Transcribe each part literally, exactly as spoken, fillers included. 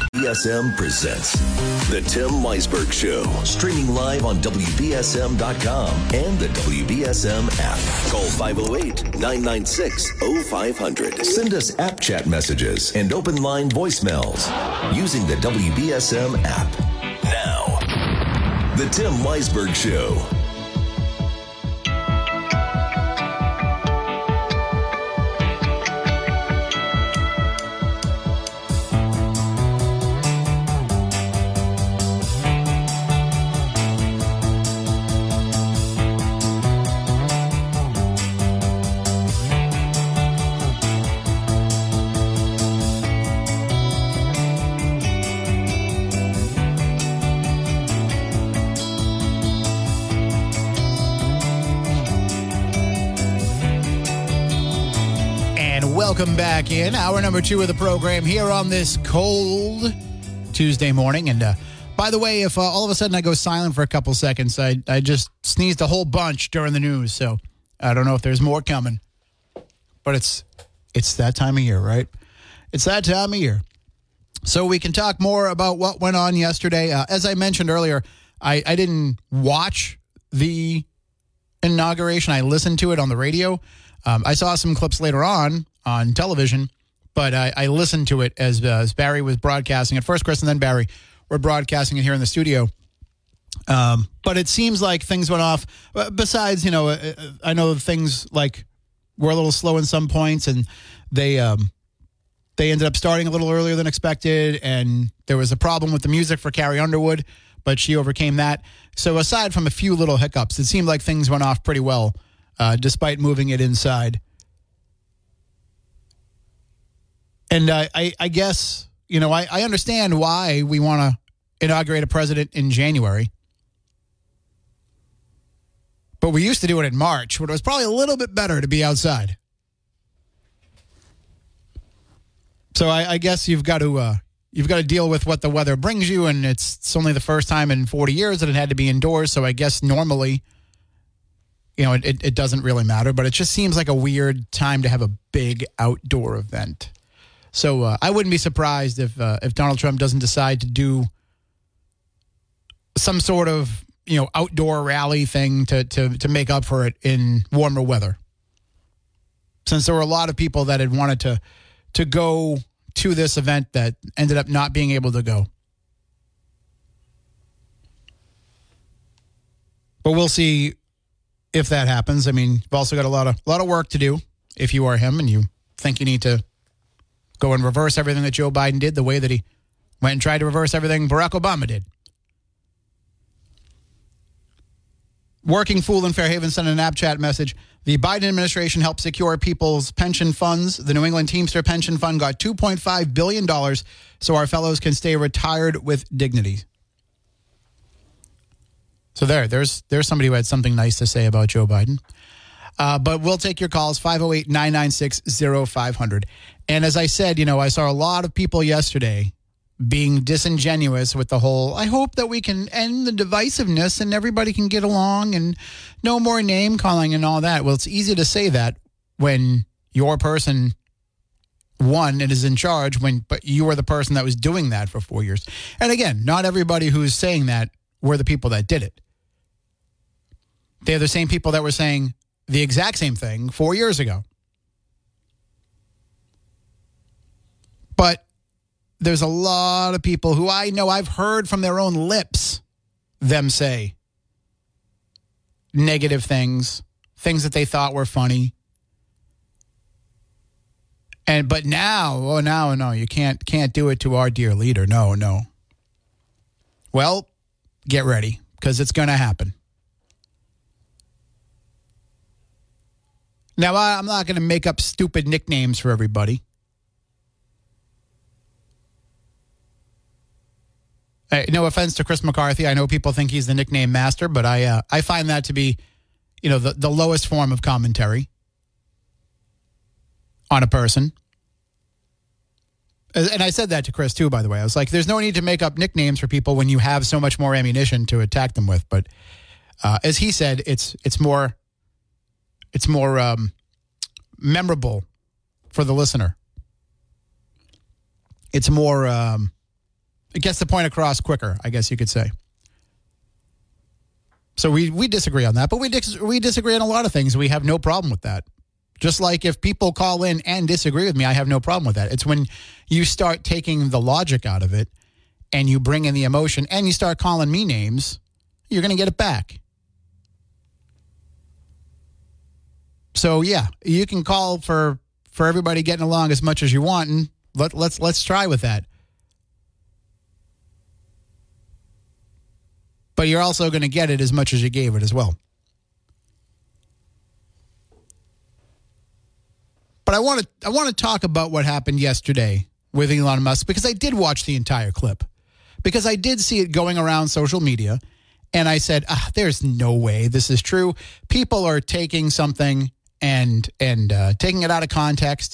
B S M presents The Tim Weisberg Show, streaming live on W B S M dot com and the W B S M app. Call five oh eight, nine nine six, oh five hundred. Send us app chat messages and open line voicemails using the W B S M app. Now, The Tim Weisberg Show. Welcome back in. Hour number two of the program here on this cold Tuesday morning. And uh, by the way, if uh, all of a sudden I go silent for a couple seconds, I, I just sneezed a whole bunch during the news. So I don't know if there's more coming. But it's it's that time of year, right? It's that time of year. So we can talk more about what went on yesterday. Uh, as I mentioned earlier, I, I didn't watch the inauguration. I listened to it on the radio. Um, I saw some clips later on on television, but I, I listened to it as, uh, as Barry was broadcasting it. First, Chris and then Barry were broadcasting it here in the studio. Um, but it seems like things went off. Besides, you know, I know things like were a little slow in some points, and they um, they ended up starting a little earlier than expected, and there was a problem with the music for Carrie Underwood, but she overcame that. So aside from a few little hiccups, it seemed like things went off pretty well, uh, despite moving it inside. And uh, I, I guess, you know, I, I understand why we want to inaugurate a president in January. But we used to do it in March, when it was probably a little bit better to be outside. So I, I guess you've got to uh, you've got to deal with what the weather brings you, and it's, it's only the first time in forty years that it had to be indoors. So I guess normally, you know, it, it, it doesn't really matter. But it just seems like a weird time to have a big outdoor event. So uh, I wouldn't be surprised if uh, if Donald Trump doesn't decide to do some sort of, you know, outdoor rally thing to to to make up for it in warmer weather. Since there were a lot of people that had wanted to to go to this event that ended up not being able to go. But we'll see if that happens. I mean, you've also got a lot of a lot of work to do if you are him and you think you need to go and reverse everything that Joe Biden did the way that he went and tried to reverse everything Barack Obama did. Working Fool in Fairhaven sent an app chat message. The Biden administration helped secure people's pension funds. The New England Teamster Pension Fund got two point five billion dollars so our fellows can stay retired with dignity. So there, there's there's somebody who had something nice to say about Joe Biden. Uh, but we'll take your calls, five oh eight, nine nine six, oh five hundred. And as I said, you know, I saw a lot of people yesterday being disingenuous with the whole, I hope that we can end the divisiveness and everybody can get along and no more name calling and all that. Well, it's easy to say that when your person won and is in charge, when but you were the person that was doing that for four years. And again, not everybody who's saying that were the people that did it. They're the same people that were saying the exact same thing four years ago. But there's a lot of people who I know I've heard from their own lips them say negative things, things that they thought were funny. And but now, oh now, no, you can't can't do it to our dear leader. No, no. Well, get ready, because it's going to happen. Now, I'm not going to make up stupid nicknames for everybody. Uh, no offense to Chris McCarthy. I know people think he's the nickname master, but I uh, I find that to be, you know, the, the lowest form of commentary on a person. And I said that to Chris, too, by the way. I was like, there's no need to make up nicknames for people when you have so much more ammunition to attack them with. But uh, as he said, it's it's more... It's more um, memorable for the listener. It's more um, It gets the point across quicker, I guess you could say. So we, we disagree on that, but we dis- we disagree on a lot of things. We have no problem with that. Just like if people call in and disagree with me, I have no problem with that. It's when you start taking the logic out of it and you bring in the emotion and you start calling me names, you're going to get it back. So, yeah, you can call for, for everybody getting along as much as you want, and let, let's let's try with that. But you're also going to get it as much as you gave it as well. But I want to I want to talk about what happened yesterday with Elon Musk, because I did watch the entire clip, because I did see it going around social media, and I said, ah, there's no way this is true. People are taking something and and uh, taking it out of context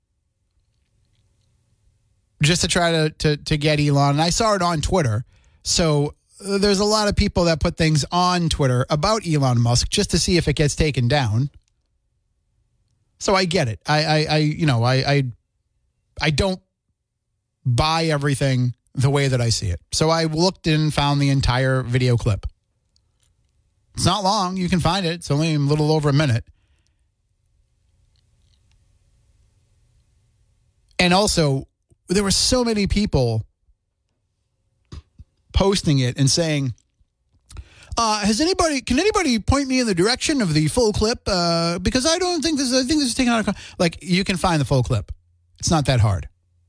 just to try to, to to get Elon. And I saw it on Twitter, so uh, there's a lot of people that put things on Twitter about Elon Musk just to see if it gets taken down. So I get it. I, I, I you know, I, I, I don't buy everything the way that I see it. So I looked and found the entire video clip. It's not long. You can find it. It's only a little over a minute. And also, there were so many people posting it and saying, Uh, has anybody, can anybody point me in the direction of the full clip? Uh, because I don't think this, I think this is taken out of, con-. Like, you can find the full clip. It's not that hard.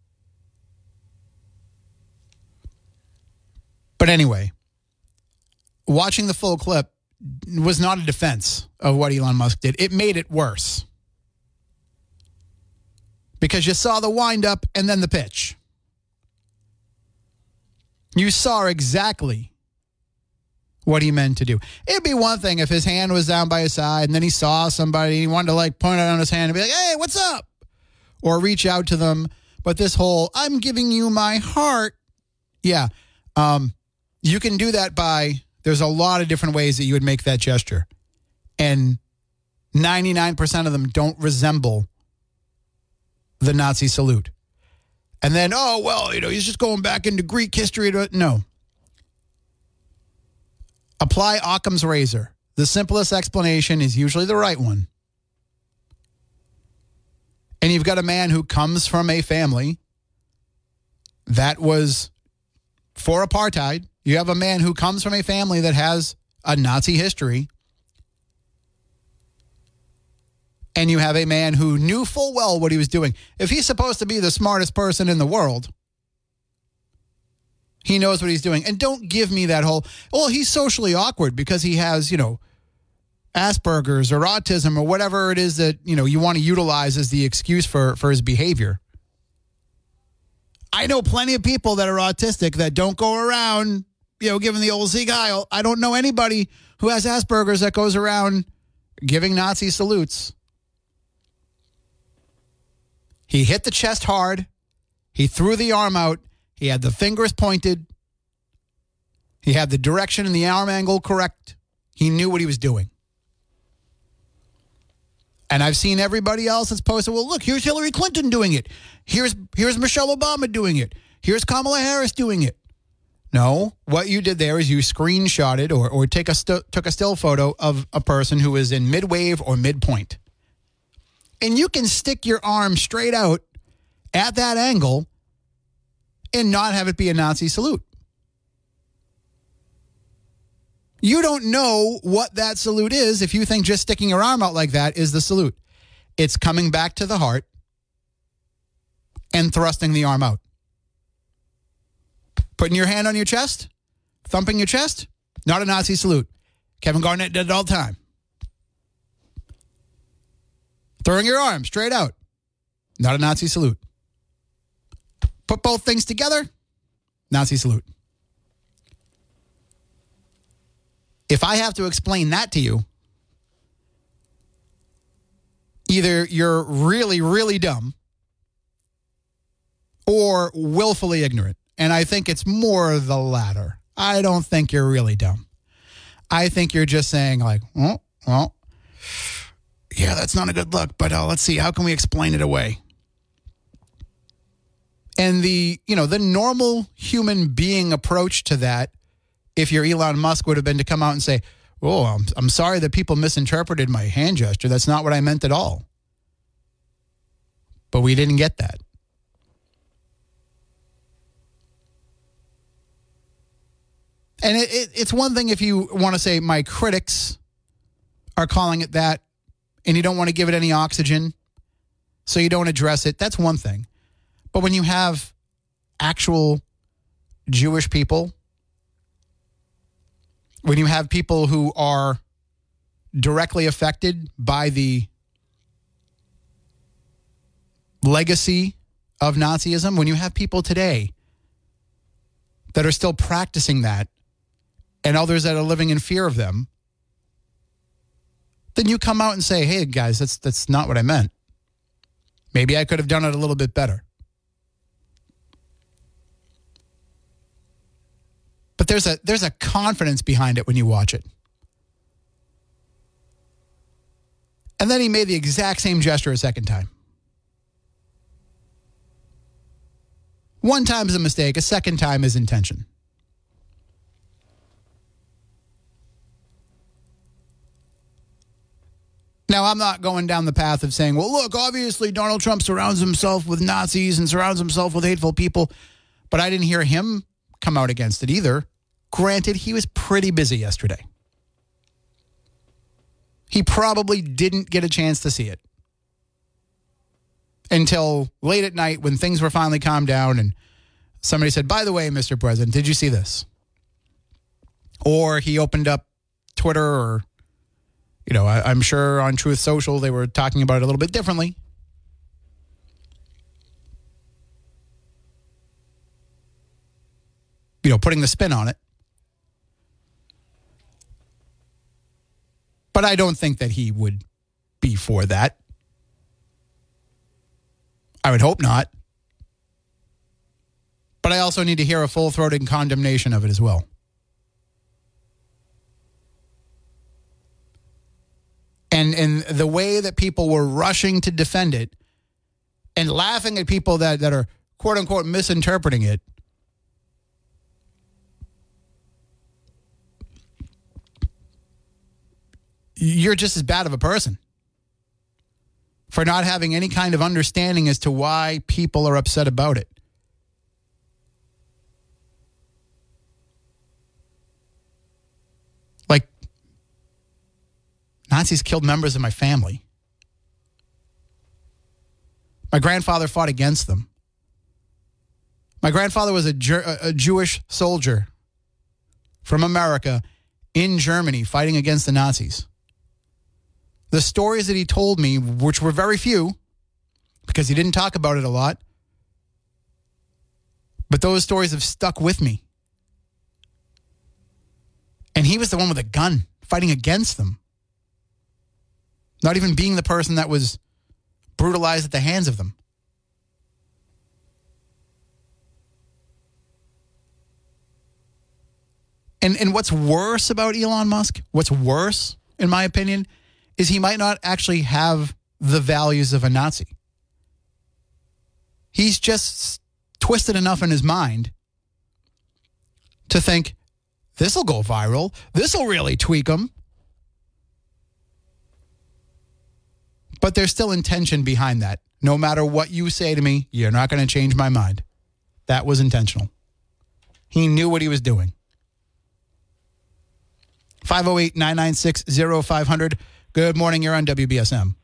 But anyway, watching the full clip was not a defense of what Elon Musk did. It made it worse. Because you saw the wind up and then the pitch. You saw exactly what he meant to do. It'd be one thing if his hand was down by his side and then he saw somebody, he wanted to like point it on his hand and be like, hey, what's up? Or reach out to them. But this whole, I'm giving you my heart. Yeah. Um, you can do that by, there's a lot of different ways that you would make that gesture. And ninety-nine percent of them don't resemble the Nazi salute. And then, oh, well, you know, he's just going back into Greek history. To, no. Apply Occam's razor. The simplest explanation is usually the right one. And you've got a man who comes from a family that was for apartheid. You have a man who comes from a family that has a Nazi history. And you have a man who knew full well what he was doing. If he's supposed to be the smartest person in the world, he knows what he's doing. And don't give me that whole, well, he's socially awkward because he has, you know, Asperger's or autism or whatever it is that, you know, you want to utilize as the excuse for, for his behavior. I know plenty of people that are autistic that don't go around, you know, giving the old Sieg Heil. I don't know anybody who has Asperger's that goes around giving Nazi salutes. He hit the chest hard. He threw the arm out. He had the fingers pointed. He had the direction and the arm angle correct. He knew what he was doing. And I've seen everybody else that's posted, well, look, here's Hillary Clinton doing it. Here's here's Michelle Obama doing it. Here's Kamala Harris doing it. No, what you did there is you screenshotted or, or take a st- took a still photo of a person who is in mid-wave or midpoint. And you can stick your arm straight out at that angle and not have it be a Nazi salute. You don't know what that salute is if you think just sticking your arm out like that is the salute. It's coming back to the heart and thrusting the arm out. Putting your hand on your chest, thumping your chest, not a Nazi salute. Kevin Garnett did it all the time. Throwing your arm straight out, not a Nazi salute. Put both things together, Nazi salute. If I have to explain that to you, either you're really, really dumb or willfully ignorant. And I think it's more the latter. I don't think you're really dumb. I think you're just saying like, well, well, yeah, that's not a good look, but uh, let's see. How can we explain it away? And the, you know, the normal human being approach to that, if you're Elon Musk, would have been to come out and say, oh, I'm, I'm sorry that people misinterpreted my hand gesture. That's not what I meant at all. But we didn't get that. And it, it, it's one thing if you want to say my critics are calling it that and you don't want to give it any oxygen, so you don't address it. That's one thing. But when you have actual Jewish people, when you have people who are directly affected by the legacy of Nazism, when you have people today that are still practicing that and others that are living in fear of them, then you come out and say, hey, guys, that's that's not what I meant. Maybe I could have done it a little bit better. But there's a there's a confidence behind it when you watch it. And then he made the exact same gesture a second time. One time is a mistake, a second time is intention. Now, I'm not going down the path of saying, well, look, obviously Donald Trump surrounds himself with Nazis and surrounds himself with hateful people, but I didn't hear him come out against it either. Granted, he was pretty busy yesterday. He probably didn't get a chance to see it until late at night when things were finally calmed down and somebody said, by the way, Mister President, did you see this? Or he opened up Twitter or, you know, I, I'm sure on Truth Social they were talking about it a little bit differently. You know, putting the spin on it. But I don't think that he would be for that. I would hope not. But I also need to hear a full-throated condemnation of it as well. And and the way that people were rushing to defend it and laughing at people that, that are quote-unquote misinterpreting it, you're just as bad of a person for not having any kind of understanding as to why people are upset about it. Like, Nazis killed members of my family. My grandfather fought against them. My grandfather was a, Jer- a Jewish soldier from America in Germany fighting against the Nazis. The stories that he told me, which were very few, because he didn't talk about it a lot, but those stories have stuck with me. And he was the one with a gun fighting against them. Not even being the person that was brutalized at the hands of them. And and what's worse about Elon Musk, what's worse, in my opinion, is he might not actually have the values of a Nazi. He's just twisted enough in his mind to think, this will go viral. This will really tweak him. But there's still intention behind that. No matter what you say to me, you're not going to change my mind. That was intentional. He knew what he was doing. five oh eight, nine nine six, oh five hundred. Good morning. You're on W B S M.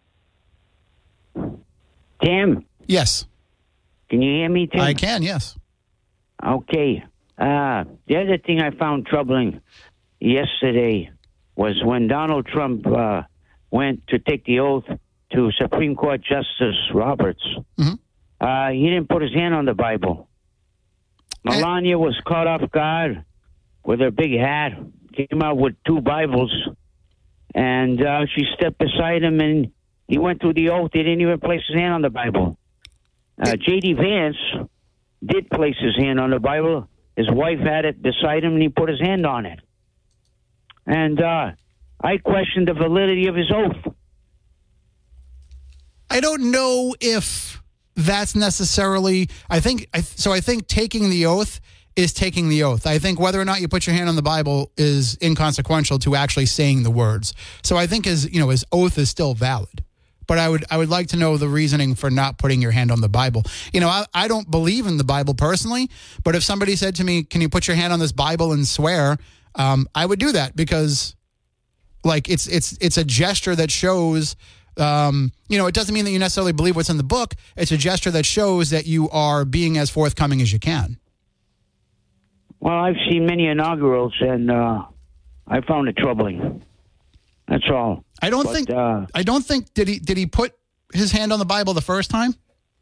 Tim? Yes. Can you hear me, Tim? I can, yes. Okay. Uh, the other thing I found troubling yesterday was when Donald Trump uh, went to take the oath to Supreme Court Justice Roberts. Mm-hmm. Uh, he didn't put his hand on the Bible. Melania was caught off guard with her big hat, came out with two Bibles, and uh, she stepped beside him, and he went through the oath. He didn't even place his hand on the Bible. Uh, J D. Vance did place his hand on the Bible. His wife had it beside him, and he put his hand on it. And uh, I questioned the validity of his oath. I don't know if that's necessarily, I think, I, so I think taking the oath is taking the oath. I think whether or not you put your hand on the Bible is inconsequential to actually saying the words. So I think his, you know, his oath is still valid. But I would I would like to know the reasoning for not putting your hand on the Bible. You know, I, I don't believe in the Bible personally, but if somebody said to me, can you put your hand on this Bible and swear, um, I would do that because, like, it's it's it's a gesture that shows, um, you know, it doesn't mean that you necessarily believe what's in the book. It's a gesture that shows that you are being as forthcoming as you can. Well, I've seen many inaugurals, and uh, I found it troubling. That's all. I don't but, think. Uh, I don't think. Did he? Did he put his hand on the Bible the first time?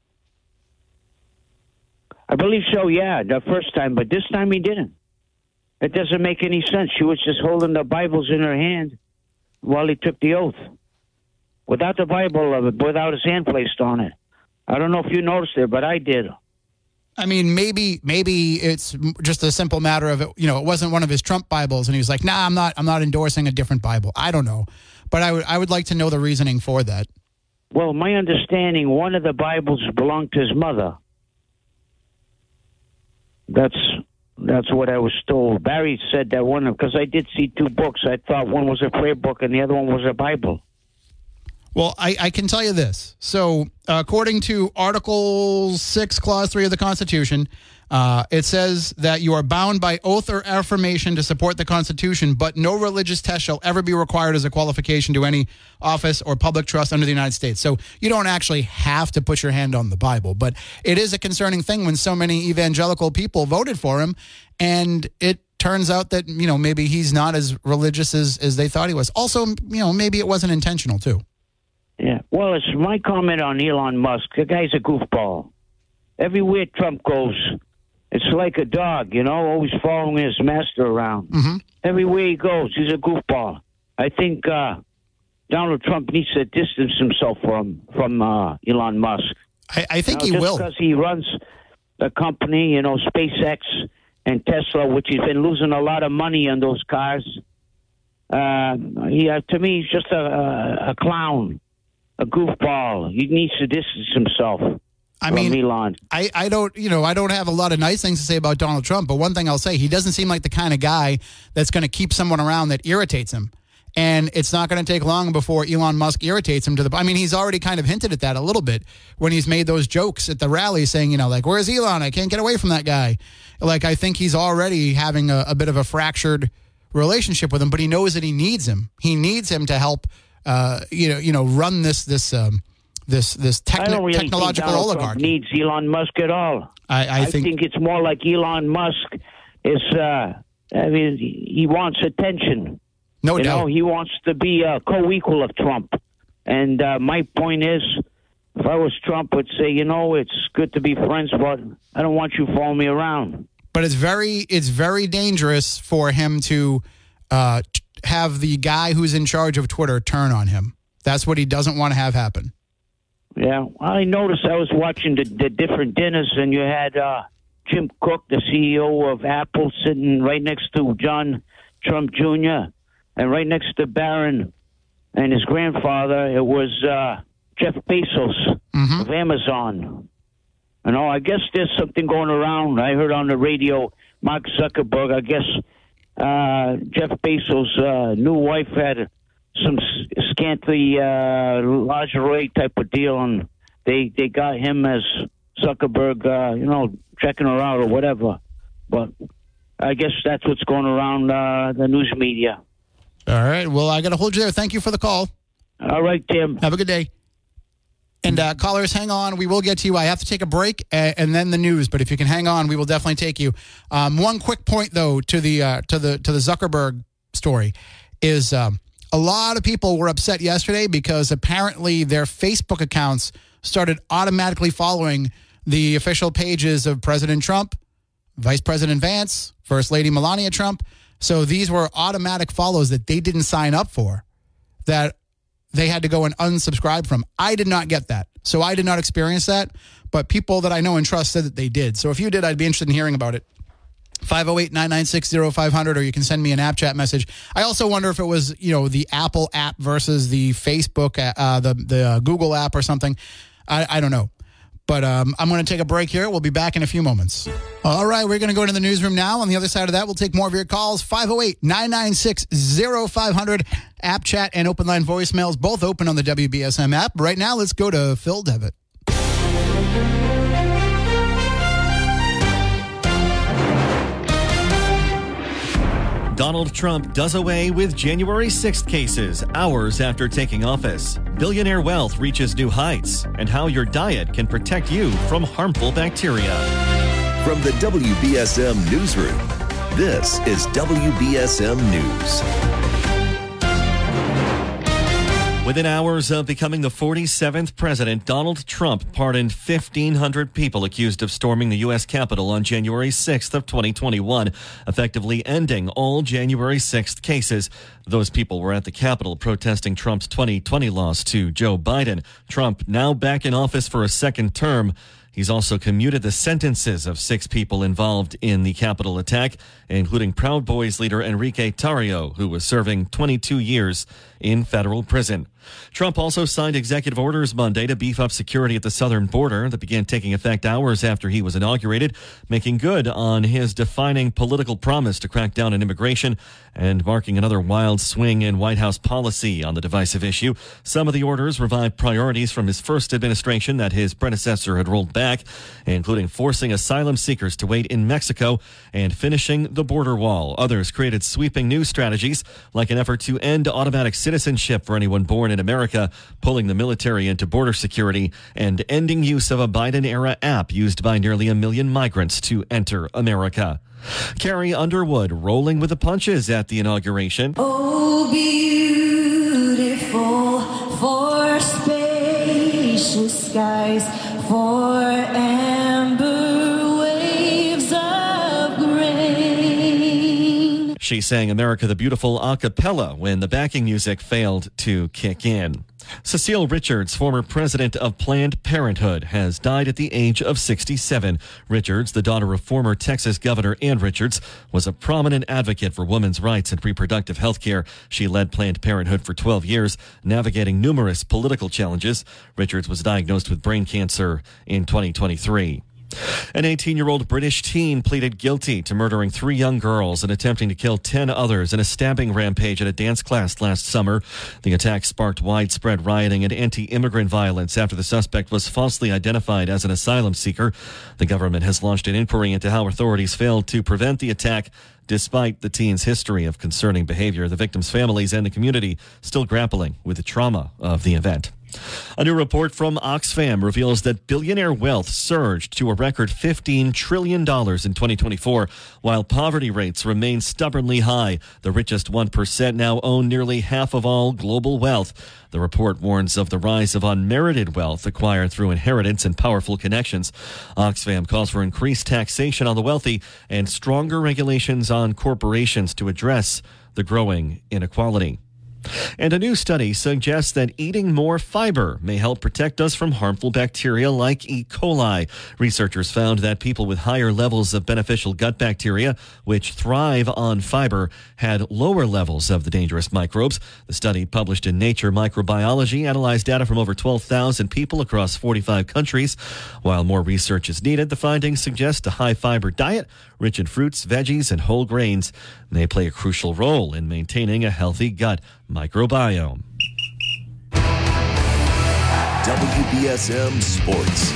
I believe so. Yeah, the first time, but this time he didn't. It doesn't make any sense. She was just holding the Bibles in her hand while he took the oath, without the Bible, without his hand placed on it. I don't know if you noticed it, but I did. I mean, maybe maybe it's just a simple matter of it. You know, it wasn't one of his Trump Bibles, and he was like, "Nah, I'm not. I'm not endorsing a different Bible." I don't know, but I would I would like to know the reasoning for that. Well, my understanding, one of the Bibles belonged to his mother. That's that's what I was told. Barry said that one because I did see two books. I thought one was a prayer book and the other one was a Bible. Well, I, I can tell you this. So, uh, according to Article six, Clause three of the Constitution, uh, it says that you are bound by oath or affirmation to support the Constitution, but no religious test shall ever be required as a qualification to any office or public trust under the United States. So you don't actually have to put your hand on the Bible, but it is a concerning thing when so many evangelical people voted for him, and it turns out that, you know, maybe he's not as religious as, as they thought he was. Also, you know, maybe it wasn't intentional, too. Yeah, well, it's my comment on Elon Musk. The guy's a goofball. Everywhere Trump goes, it's like a dog, you know, always following his master around. Mm-hmm. Everywhere he goes, he's a goofball. I think uh, Donald Trump needs to distance himself from from uh, Elon Musk. I, I think now, he just will. Because he runs a company, you know, SpaceX and Tesla, which he's been losing a lot of money on those cars. Uh, he, uh, to me, he's just a, a, a clown. A goofball. He needs to distance himself I from mean, Elon. I, I don't, you know, I don't have a lot of nice things to say about Donald Trump, but one thing I'll say, he doesn't seem like the kind of guy that's going to keep someone around that irritates him. And it's not going to take long before Elon Musk irritates him to the, I mean, he's already kind of hinted at that a little bit when he's made those jokes at the rally saying, you know, like, where's Elon? I can't get away from that guy. Like, I think he's already having a, a bit of a fractured relationship with him, but he knows that he needs him. He needs him to help Uh, you know, you know, run this this um, this this techni- I don't really technological think Donald oligarchy. Trump needs Elon Musk at all. I, I, I think, think it's more like Elon Musk is. Uh, I mean, he wants attention. no you doubt. know, he wants to be a co-equal of Trump. And uh, my point is, if I was Trump, would say, you know, it's good to be friends, but I don't want you following me around. But it's very it's very dangerous for him to uh, t- have the guy who's in charge of Twitter turn on him. That's what he doesn't want to have happen. Yeah, I noticed I was watching the, the different dinners, and you had uh, Jim Cook, the C E O of Apple, sitting right next to John Trump Junior, and right next to Barron and his grandfather, it was uh, Jeff Bezos Mm-hmm. of Amazon. You know, I guess there's something going around. I heard on the radio, Mark Zuckerberg, I guess uh, Jeff Bezos' uh, new wife had some scantily uh, lingerie type of deal, and they they got him as Zuckerberg, uh, you know, checking her out or whatever. But I guess that's what's going around uh, the news media. All right. Well, I got to hold you there. Thank you for the call. All right, Tim. Have a good day. And uh, callers, hang on. We will get to you. I have to take a break and, and then the news. But if you can hang on, we will definitely take you. Um, one quick point, though, to the uh, to the to the Zuckerberg story is um, a lot of people were upset yesterday because apparently their Facebook accounts started automatically following the official pages of President Trump, Vice President Vance, First Lady Melania Trump. So these were automatic follows that they didn't sign up for, that they had to go and unsubscribe from. I did not get that. So I did not experience that. But people that I know and trust said that they did. So if you did, I'd be interested in hearing about it. five oh eight, nine nine six, oh five hundred, or you can send me an app chat message. I also wonder if it was, you know, the Apple app versus the Facebook, uh, the, the uh, Google app or something. I, I don't know. But um, I'm going to take a break here. We'll be back in a few moments. All right, we're going to go into the newsroom now. On the other side of that, we'll take more of your calls. five oh eight, nine nine six, oh five hundred. App chat and open line voicemails, both open on the W B S M app. Right now, let's go to Phil Devitt. Donald Trump does away with January sixth cases hours after taking office. Billionaire wealth reaches new heights, and how your diet can protect you from harmful bacteria. From the W B S M Newsroom, this is W B S M News. Within hours of becoming the forty-seventh president, Donald Trump pardoned fifteen hundred people accused of storming the U S Capitol on January sixth of twenty twenty-one, effectively ending all January sixth cases. Those people were at the Capitol protesting Trump's twenty twenty loss to Joe Biden. Trump now back in office for a second term. He's also commuted the sentences of six people involved in the Capitol attack, including Proud Boys leader Enrique Tarrio, who was serving twenty-two years in federal prison. Trump also signed executive orders Monday to beef up security at the southern border that began taking effect hours after he was inaugurated, making good on his defining political promise to crack down on immigration and marking another wild swing in White House policy on the divisive issue. Some of the orders revived priorities from his first administration that his predecessor had rolled back, including forcing asylum seekers to wait in Mexico and finishing the border wall. Others created sweeping new strategies, like an effort to end automatic citizenship for anyone born in America, pulling the military into border security, and ending use of a Biden-era app used by nearly a million migrants to enter America. Carrie Underwood rolling with the punches at the inauguration. Oh, beautiful for spacious skies, for amber waves of grain. She sang America the Beautiful a cappella when the backing music failed to kick in. Cecile Richards, former president of Planned Parenthood, has died at the age of sixty-seven. Richards, the daughter of former Texas Governor Ann Richards, was a prominent advocate for women's rights and reproductive health care. She led Planned Parenthood for twelve years, navigating numerous political challenges. Richards was diagnosed with brain cancer in twenty twenty-three. An eighteen-year-old British teen pleaded guilty to murdering three young girls and attempting to kill ten others in a stabbing rampage at a dance class last summer. The attack sparked widespread rioting and anti-immigrant violence after the suspect was falsely identified as an asylum seeker. The government has launched an inquiry into how authorities failed to prevent the attack, despite the teen's history of concerning behavior. The victims' families and the community still grappling with the trauma of the event. A new report from Oxfam reveals that billionaire wealth surged to a record fifteen trillion dollars in twenty twenty-four, while poverty rates remain stubbornly high. The richest one percent now own nearly half of all global wealth. The report warns of the rise of unmerited wealth acquired through inheritance and powerful connections. Oxfam calls for increased taxation on the wealthy and stronger regulations on corporations to address the growing inequality. And a new study suggests that eating more fiber may help protect us from harmful bacteria like E. coli. Researchers found that people with higher levels of beneficial gut bacteria, which thrive on fiber, had lower levels of the dangerous microbes. The study, published in Nature Microbiology, analyzed data from over twelve thousand people across forty-five countries. While more research is needed, the findings suggest a high-fiber diet, rich in fruits, veggies, and whole grains, may play a crucial role in maintaining a healthy gut microbiome. W B S M Sports.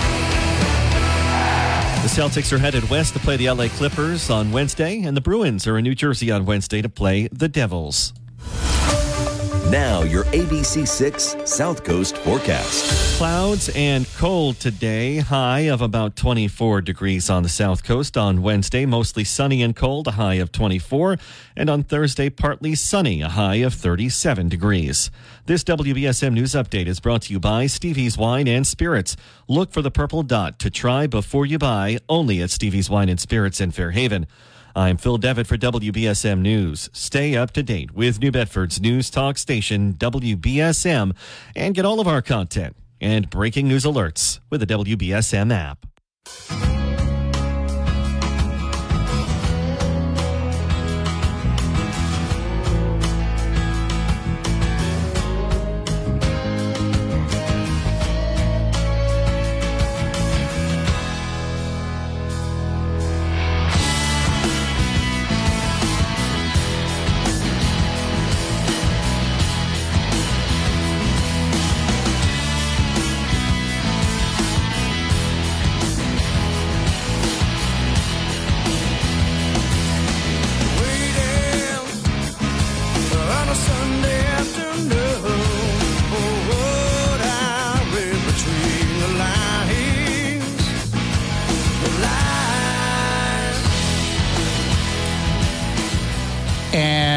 The Celtics are headed west to play the L A Clippers on Wednesday, and the Bruins are in New Jersey on Wednesday to play the Devils. Now your A B C six South Coast forecast. Clouds and cold today, high of about twenty-four degrees on the South Coast. On Wednesday, mostly sunny and cold, a high of twenty-four. And on Thursday, partly sunny, a high of thirty-seven degrees. This W B S M News Update is brought to you by Stevie's Wine and Spirits. Look for the purple dot to try before you buy, only at Stevie's Wine and Spirits in Fairhaven. I'm Phil Devitt for W B S M News. Stay up to date with New Bedford's news talk station, W B S M, and get all of our content and breaking news alerts with the W B S M app.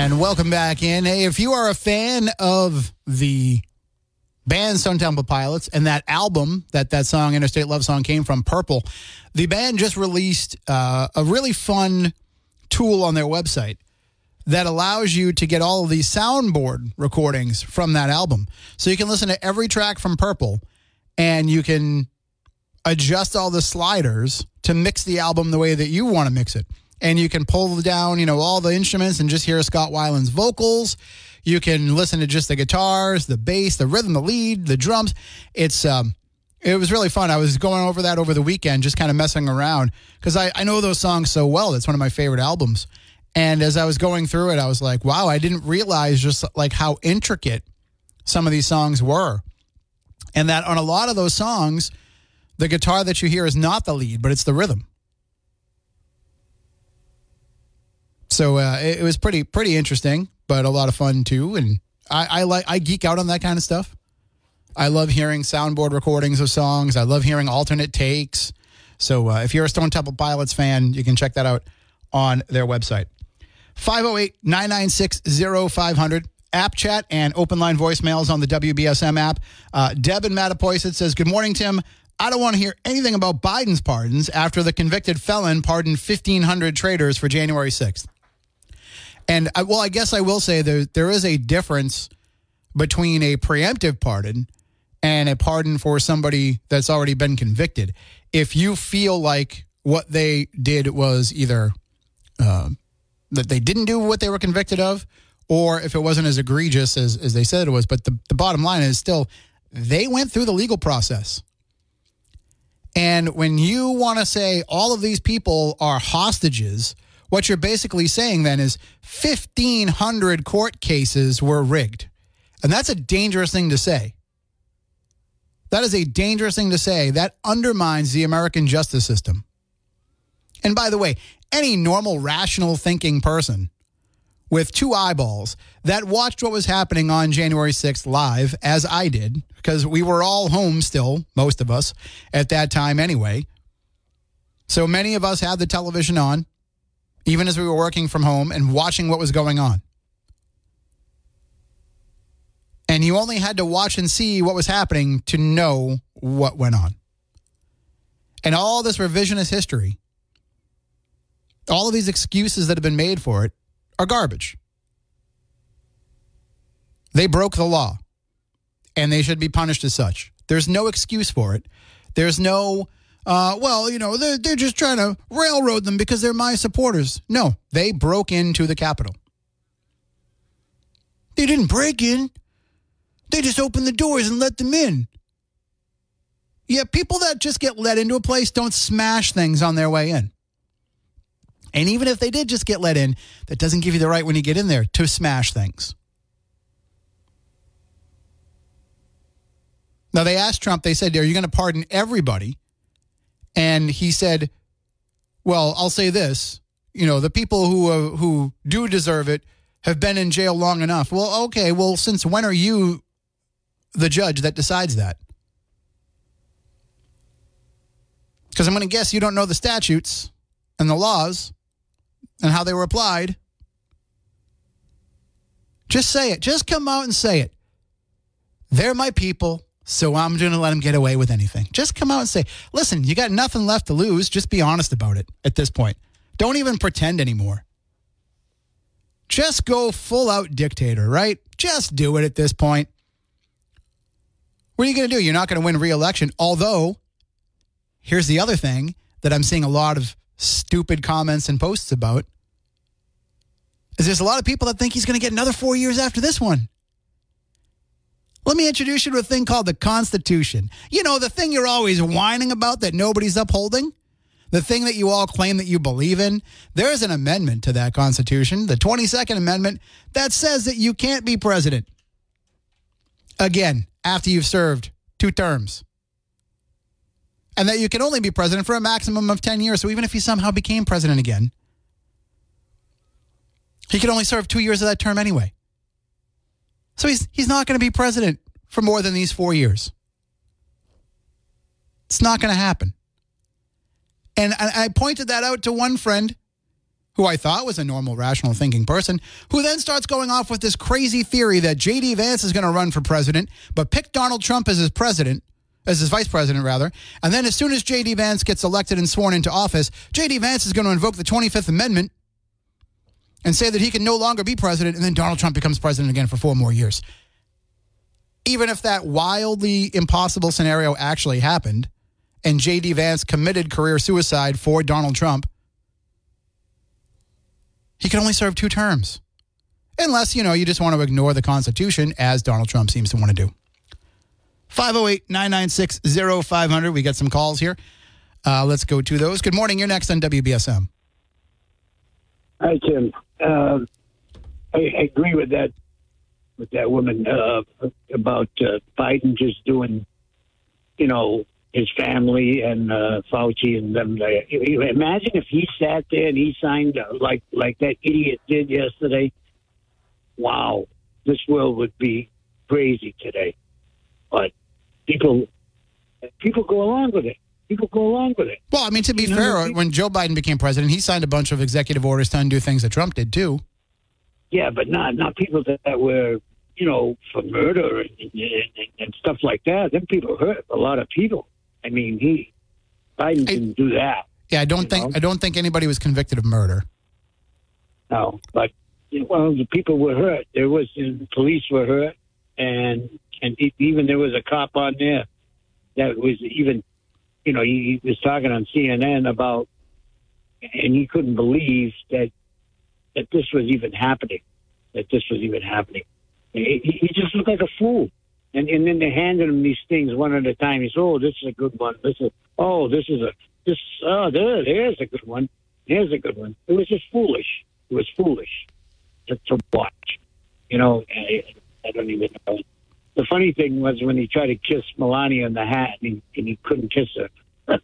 And welcome back in. Hey, if you are a fan of the band Stone Temple Pilots and that album that that song, Interstate Love Song, came from, Purple, the band just released uh, a really fun tool on their website that allows you to get all of these soundboard recordings from that album. So you can listen to every track from Purple, and you can adjust all the sliders to mix the album the way that you want to mix it. And you can pull down, you know, all the instruments and just hear Scott Weiland's vocals. You can listen to just the guitars, the bass, the rhythm, the lead, the drums. It's um, it was really fun. I was going over that over the weekend, just kind of messing around, because I, I know those songs so well. It's one of my favorite albums. And as I was going through it, I was like, wow, I didn't realize just like how intricate some of these songs were. And that on a lot of those songs, the guitar that you hear is not the lead, but it's the rhythm. So uh, it, it was pretty pretty interesting, but a lot of fun too. And I, I like I geek out on that kind of stuff. I love hearing soundboard recordings of songs. I love hearing alternate takes. So uh, if you're a Stone Temple Pilots fan, you can check that out on their website. five oh eight, nine nine six, oh five hundred. App chat and open line voicemails on the W B S M app. Uh, Deb in Mattapoisett says, good morning, Tim. I don't want to hear anything about Biden's pardons after the convicted felon pardoned fifteen hundred traitors for January sixth. And, I, well, I guess I will say there there is a difference between a preemptive pardon and a pardon for somebody that's already been convicted. If you feel like what they did was either uh, that they didn't do what they were convicted of, or if it wasn't as egregious as, as they said it was. But the, the bottom line is still, they went through the legal process. And when you want to say all of these people are hostages, what you're basically saying then is fifteen hundred court cases were rigged. And that's a dangerous thing to say. That is a dangerous thing to say. That undermines the American justice system. And by the way, any normal, rational thinking person with two eyeballs that watched what was happening on January sixth live, as I did, because we were all home still, most of us, at that time anyway. So many of us had the television on, even as we were working from home and watching what was going on. And you only had to watch and see what was happening to know what went on. And all this revisionist history, all of these excuses that have been made for it, are garbage. They broke the law, and they should be punished as such. There's no excuse for it. There's no, uh, well, you know, they're, they're just trying to railroad them because they're my supporters. No, they broke into the Capitol. They didn't break in. They just opened the doors and let them in. Yeah, people that just get let into a place don't smash things on their way in. And even if they did just get let in, that doesn't give you the right when you get in there to smash things. Now, they asked Trump, they said, are you going to pardon everybody? And he said, well, I'll say this. You know, the people who uh, who do deserve it have been in jail long enough. Well, okay, well, since when are you the judge that decides that? Because I'm going to guess you don't know the statutes and the laws and how they were applied. Just say it. Just come out and say it. They're my people, so I'm going to let them get away with anything. Just come out and say, listen, you got nothing left to lose. Just be honest about it at this point. Don't even pretend anymore. Just go full out dictator, right? Just do it at this point. What are you going to do? You're not going to win re-election. Although, here's the other thing that I'm seeing a lot of stupid comments and posts about, is there's a lot of people that think he's going to get another four years after this one. Let me introduce you to a thing called the Constitution. You know, the thing you're always whining about that nobody's upholding? The thing that you all claim that you believe in? There is an amendment to that Constitution, the twenty-second Amendment, that says that you can't be president again after you've served two terms. And that you can only be president for a maximum of ten years. So even if he somehow became president again, he could only serve two years of that term anyway. So he's he's not going to be president for more than these four years. It's not going to happen. And I, I pointed that out to one friend who I thought was a normal, rational thinking person, who then starts going off with this crazy theory that J D. Vance is going to run for president, but pick Donald Trump as his president, as his vice president, rather. And then as soon as J D. Vance gets elected and sworn into office, J D. Vance is going to invoke the twenty-fifth Amendment and say that he can no longer be president, and then Donald Trump becomes president again for four more years. Even if that wildly impossible scenario actually happened, and J D. Vance committed career suicide for Donald Trump, he can only serve two terms. Unless, you know, you just want to ignore the Constitution, as Donald Trump seems to want to do. five oh eight, nine nine six, oh five hundred. We got some calls here. Uh, let's go to those. Good morning. You're next on W B S M. Hi, Tim. Uh, I, I agree with that with that woman uh, about uh, Biden just doing, you know, his family and uh, Fauci and them. They, imagine if he sat there and he signed uh, like like that idiot did yesterday. Wow, this world would be crazy today. But people people go along with it. People go along with it. Well, I mean, to be you fair, know, when Joe Biden became president, he signed a bunch of executive orders to undo things that Trump did too. Yeah, but not not people that, that were, you know, for murder and, and, and stuff like that. Them people hurt a lot of people. I mean, he Biden I, didn't do that. Yeah, I don't think know? I don't think anybody was convicted of murder. No, but well, the people were hurt. There was the police were hurt, and and even there was a cop on there that was even, you know, he, he was talking on C N N about, and he couldn't believe that that this was even happening. That this was even happening. He, he just looked like a fool. And, and then they handed him these things one at a time. He said, "Oh, this is a good one. This is oh, this is a this. Oh, there, there's a good one. There's a good one." It was just foolish. It was foolish to, to watch. You know, I, I don't even know. The funny thing was when he tried to kiss Melania in the hat, and he, and he couldn't kiss her.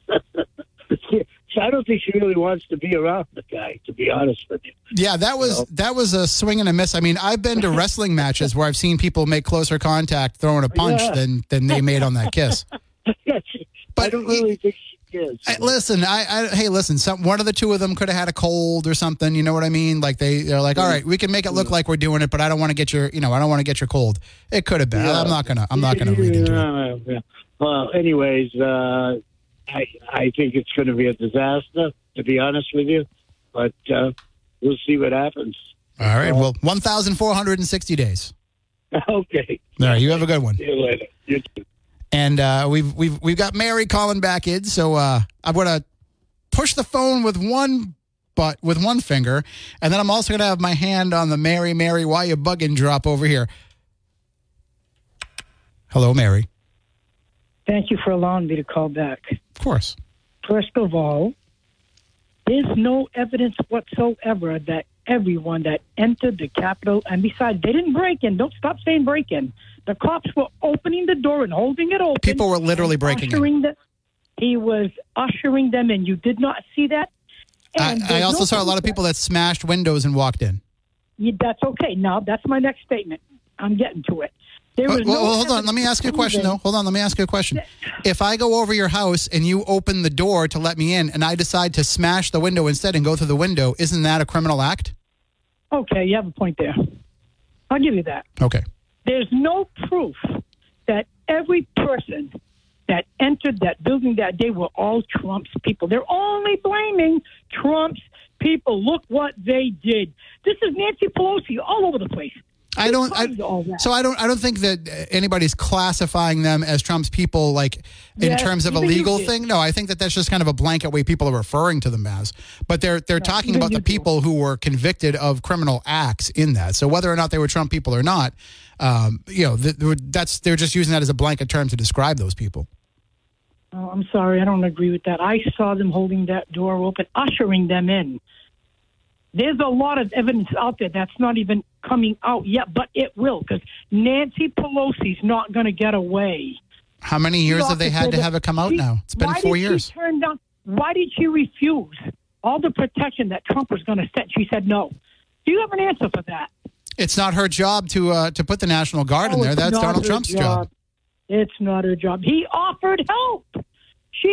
So I don't think she really wants to be around the guy, to be honest with you. Yeah, that was you know? that was a swing and a miss. I mean, I've been to wrestling matches where I've seen people make closer contact throwing a punch yeah. than, than they made on that kiss. Yes, but I don't really think she is. I, listen, I, I hey, listen. Some one of the two of them could have had a cold or something. You know what I mean? Like they, they're like, all right, we can make it look like we're doing it, but I don't want to get your, you know, I don't want to get your cold. It could have been. Yeah. I'm not gonna. I'm not gonna read into yeah. it. Yeah. Well, anyways. Uh, I, I think it's going to be a disaster, to be honest with you, but uh, we'll see what happens. All right. Uh, well, one thousand four hundred sixty days. Okay. All right. You have a good one. See you later. You too. And uh, we've we've we've got Mary calling back in, so uh, I'm going to push the phone with one but with one finger, and then I'm also going to have my hand on the Mary, Mary, why you bugging drop over here. Hello, Mary. Thank you for allowing me to call back. Of course. First of all, there's no evidence whatsoever that everyone that entered the Capitol, and besides, they didn't break in. Don't stop saying break in. The cops were opening the door and holding it open. People were literally breaking in. The, he was ushering them in. You did not see that? And I, I also no saw a lot of people that smashed windows and walked in. Yeah, that's okay. Now, that's my next statement. I'm getting to it. There was well, no well, hold on. Let me ask you a question, though. Hold on. Let me ask you a question. If I go over your house and you open the door to let me in and I decide to smash the window instead and go through the window, isn't that a criminal act? Okay, you have a point there. I'll give you that. Okay. There's no proof that every person that entered that building that day were all Trump's people. They're only blaming Trump's people. Look what they did. This is Nancy Pelosi all over the place. I don't. I, so I don't. I don't think that anybody's classifying them as Trump's people, like in yes, terms of a legal thing. No, I think that that's just kind of a blanket way people are referring to them as. But they're they're no, talking about the people who were convicted of criminal acts in that. So whether or not they were Trump people or not, um, you know, th- that's they're just using that as a blanket term to describe those people. Oh, I'm sorry, I don't agree with that. I saw them holding that door open, ushering them in. There's a lot of evidence out there that's not even coming out yet, but it will, because Nancy Pelosi's not going to get away. How many years have they had to have it come out she, now? It's been why four did years. She turn down, why did she refuse all the protection that Trump was going to set? She said no. Do you have an answer for that? It's not her job to uh, to put the National Guard oh, in there. That's Donald Trump's job. job. It's not her job. He offered help. She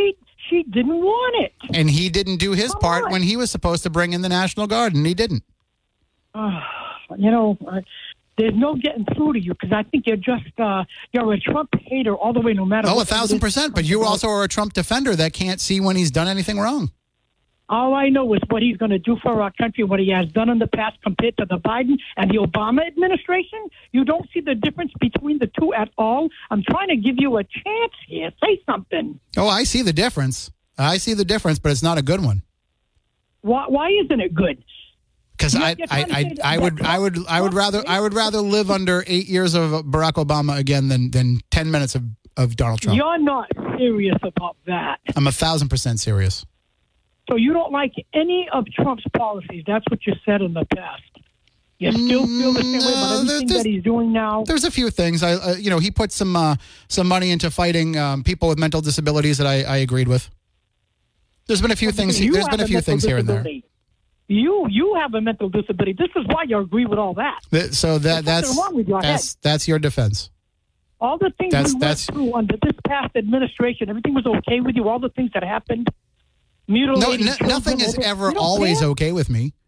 Fauci didn't want it. And he didn't do his Come part on. when he was supposed to bring in the National Guard, and he didn't. Uh, you know, uh, there's no getting through to you because I think you're just uh, you're a Trump hater all the way, no matter. Oh, a what thousand it is. percent. But you also are a Trump defender that can't see when he's done anything wrong. All I know is what he's going to do for our country, what he has done in the past compared to the Biden and the Obama administration. You don't see the difference between the two at all. I'm trying to give you a chance here. Say something. Oh, I see the difference. I see the difference, but it's not a good one. Why, why isn't it good? Because You're- I, you're I, trying to I, say that- I would, that I would, I would Trump- rather, I would rather live under eight years of Barack Obama again than than ten minutes of, of Donald Trump. You're not serious about that. I'm a thousand percent serious. So you don't like any of Trump's policies. That's what you said in the past. You still feel the same way No, about everything there's- that he's doing now. There's a few things. I, uh, you know, he put some uh, some money into fighting um, people with mental disabilities that I, I agreed with. There's been a few things. You There's have been a few mental things here and there. disability. You you have a mental disability. This is why you agree with all that. Th- So that There's that's something wrong with your that's that's your defense. All the things That's- we that's- went through under this past administration, everything was okay with you. All the things that happened, No, mutilating n- children, nothing is everything- ever you don't always care? okay with me.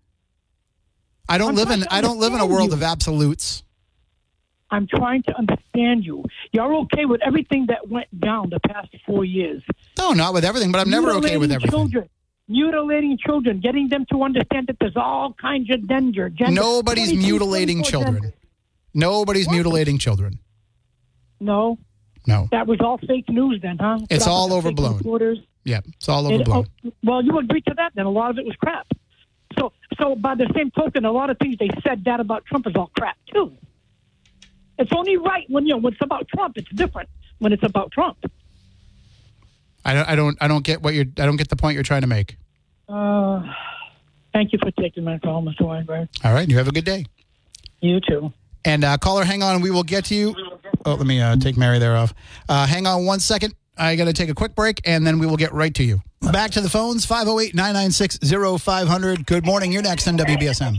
I don't I'm live in trying to I don't live in a understand world you. of absolutes. I'm trying to understand you. You're okay with everything that went down the past four years. No, not with everything, but I'm never okay with Mutilating everything. Children, mutilating children, getting them to understand that there's all kinds of danger. gender, Nobody's twenty-two, mutilating twenty-four children. genders. Nobody's What? mutilating children. No, No. that was all fake news then, huh? It's Put out all with the fake overblown. reporters. Yeah, it's all And, overblown. oh, well, you agree to that, then a lot of it was crap. So, so by the same token, a lot of things they said that about Trump is all crap too. It's only right when you know when it's about Trump. It's different when it's about Trump. I don't I don't I don't get what you're I don't get the point you're trying to make. Uh, thank you for taking my call, Mister Weinberg. All right, you have a good day. You too. And uh, caller, hang on, we will get to you. Oh, let me uh, take Mary there off. Uh, hang on one second. I got to take a quick break, and then we will get right to you. Back to the phones, five oh eight, nine nine six, oh five hundred. Good morning. You're next on W B S M.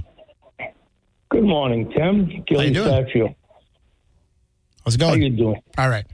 Good morning, Tim. Gilly doing? Satchel. How's it How going? you doing? All right.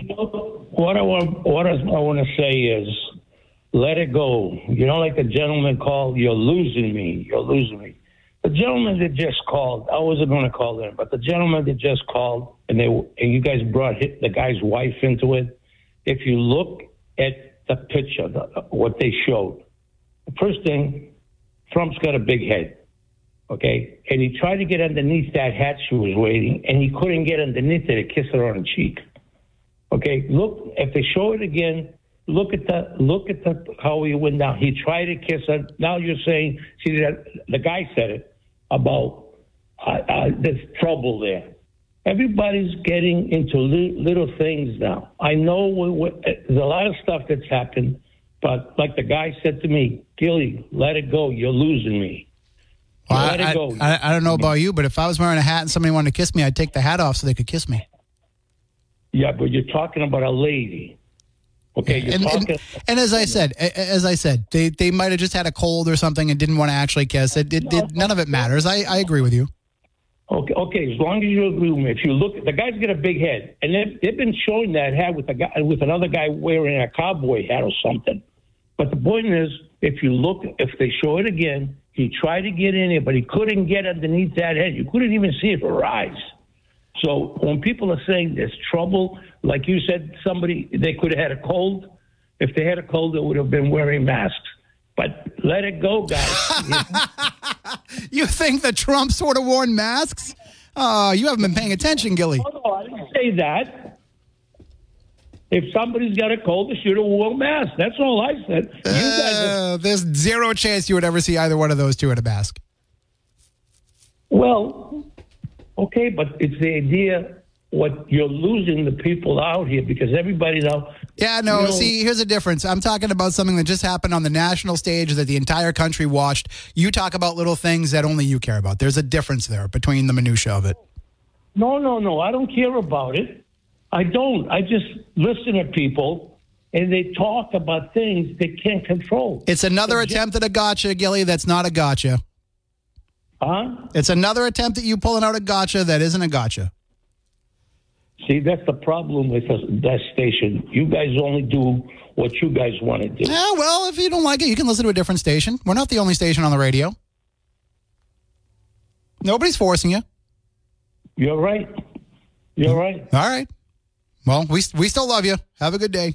What I want, what I want to say is, let it go. You know, like the gentleman called, you're losing me. You're losing me. The gentleman that just called, I wasn't going to call them, but the gentleman that just called, and they and you guys brought hit the guy's wife into it. If you look at the picture, the, what they showed, the first thing, Trump's got a big head, okay? And he tried to get underneath that hat she was wearing, and he couldn't get underneath it to kiss her on the cheek. Okay, look, if they show it again, look at the look at the how he went down. He tried to kiss her. Now you're saying, see, that the guy said it about uh, uh, there's trouble there. Everybody's getting into li- little things now. I know we, we, there's a lot of stuff that's happened, but like the guy said to me, Gilly, let it go. You're losing me. Well, let I, it go. I, I don't know about you, but if I was wearing a hat and somebody wanted to kiss me, I'd take the hat off so they could kiss me. Yeah, but you're talking about a lady. Okay, you're And, talking. and, and as I said, a- as I said, they they might have just had a cold or something and didn't want to actually kiss. It, it, it none of it matters. I, I agree with you. Okay, okay. As long as you agree with me, if you look, the guy's got a big head, and they've, they've been showing that hat with a guy with another guy wearing a cowboy hat or something. But the point is, if you look, if they show it again, he tried to get in there, but he couldn't get underneath that head. You couldn't even see it for her eyes. So when people are saying there's trouble, like you said, somebody they could have had a cold. If they had a cold, they would have been wearing masks. But let it go, guys. You think the Trumps would have worn masks? Oh, you haven't been paying attention, Gilly. Oh, no, I didn't say that. If somebody's got a cold, they should have worn a mask. That's all I said. You guys are, Uh, there's zero chance you would ever see either one of those two in a mask. well, okay, but it's the idea what you're losing the people out here because everybody now. Yeah, no, you know, see, here's a difference. I'm talking about something that just happened on the national stage that the entire country watched. You talk about little things that only you care about. There's a difference there between the minutia of it. No, no, no. I don't care about it. I don't. I just listen to people, and they talk about things they can't control. It's another attempt at a gotcha, Gilly, that's not a gotcha. Huh? It's another attempt at you pulling out a gotcha that isn't a gotcha. See, that's the problem with us- that station. You guys only do what you guys want to do. Yeah, well, if you don't like it, you can listen to a different station. We're not the only station on the radio. Nobody's forcing you. You're right. You're right. All right. Well, we we still love you. Have a good day.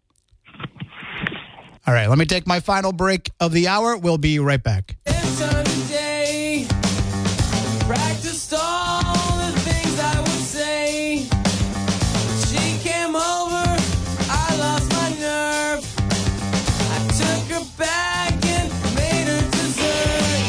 All right, let me take my final break of the hour. We'll be right back. Day, practiced all the things I would say. She came over, I lost my nerve. I took her back and made her dessert.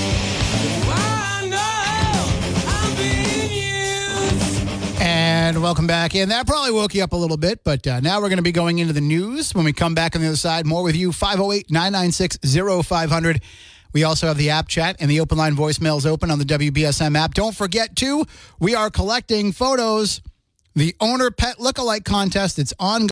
I know I'm being used. And welcome back in. That probably woke you up a little bit, but uh, now we're going to be going into the news. When we come back on the other side, more with you, five oh eight, nine nine six, oh five hundred. We also have the app chat and the open line voicemails open on the W B S M app. Don't forget, too, we are collecting photos. The owner pet lookalike contest, it's on.